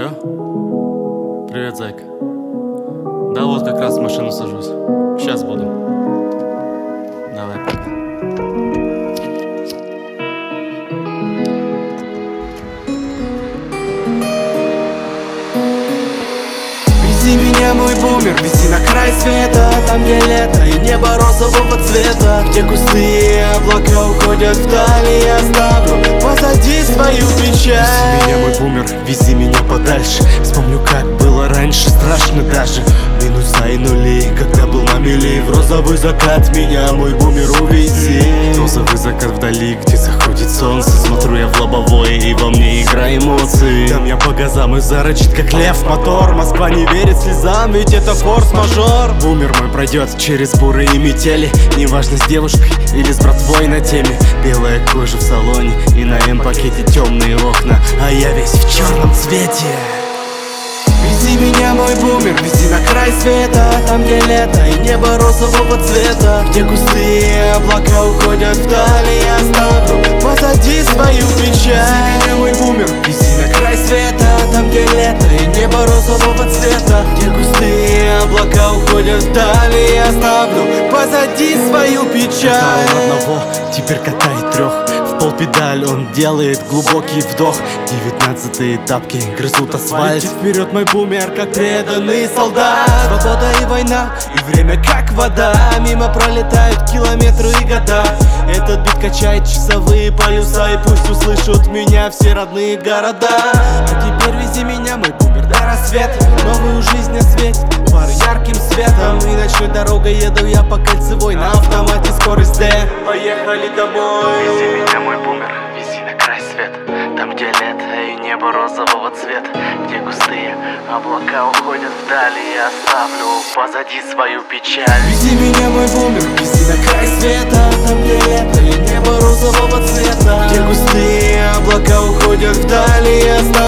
Алло? Привет, зайка. Да вот как раз в машину сажусь. Сейчас буду. Давай, пока. Вези меня, мой бумер, вези на край света, там где лето и небо розового цвета, где густые облака уходят вдали. Я оставлю позади свою печаль. Вези меня, мой бумер, вези меня подальше. Вспомню, как было раньше, страшно даже. Минуса и нули, когда был на мели. В розовый закат меня, мой бумер, увези. Розовый закат вдали, где заходит солнце. Смотрю я в лобовое, и во мне игра эмоций. Там я по газам и зарычит, как лев мотор. Москва не верит слезам, ведь это форс-мажор. Бумер мой пройдет через буры и метели. Неважно, с девушкой или с братвой на теме. Белая кожа в салоне и на М-пакете темные окна, а я весь в черном цвете. Вези меня, мой бумер, вези на край света, там где лето и небо розового цвета, где густые облака уходят вдали. Я оставлю позади свою печаль. Вези меня, мой бумер, вези на край света, там где лето и небо розового цвета, где густые облака уходят вдали. Я оставлю позади свою печаль. Катал одного, теперь катает трех. В полпедаль он делает глубокий вдох. 19-е тапки грызут асфальт. Летит вперед мой бумер, как преданный солдат. Свобода и война, и время как вода. Мимо пролетают километры и года. Этот бит качает часовые полюса, и пусть услышат меня все родные города. А теперь вези меня, мой бумер, до рассвета. Новую жизнь осветит фары ярким светом. И ночной дорогой еду я по кольцевой на автомате, скорость D. Поехали домой. Вези меня, мой бумер, вези на край света, там где лето и небо розового цвета, где густые облака уходят вдали. Я оставлю позади свою печаль. Вези меня, мой бумер, вези на край света, там где лето и небо розового цвета, где густые облака уходят вдали. Я оставлю